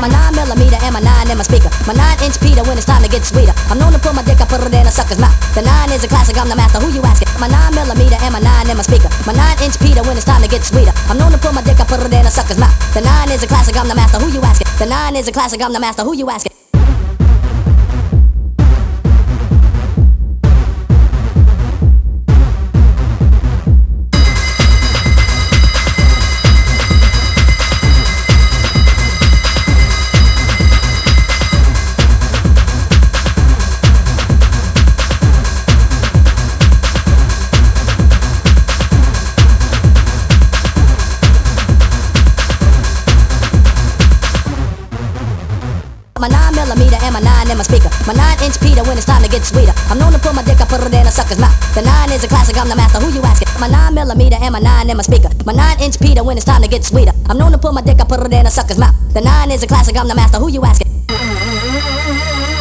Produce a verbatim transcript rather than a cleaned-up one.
My nine millimeter and my nine in my speaker. My nine inch Peter when it's time to get sweeter. I'm known to pull my dick, I put it in a sucker's mouth. The nine is a classic, I'm the master, who you asking? My nine millimeter and my nine in my speaker. My nine inch Peter when it's time to get sweeter. I'm known to pull my dick, I put it in a sucker's mouth. The nine is a classic, I'm the master, who you asking? The nine is a classic, I'm the master, who you asking? My nine millimeter and my nine in my speaker. My nine inch Peter when it's time to get sweeter. I'm known to pull my dick, I put it in a sucker's mouth. The nine is a classic, I'm the master, who you asking? My nine millimeter and my nine in my speaker. My nine inch Peter when it's time to get sweeter. I'm known to pull my dick, I put it in a sucker's mouth. The nine is a classic, I'm the master, who you asking?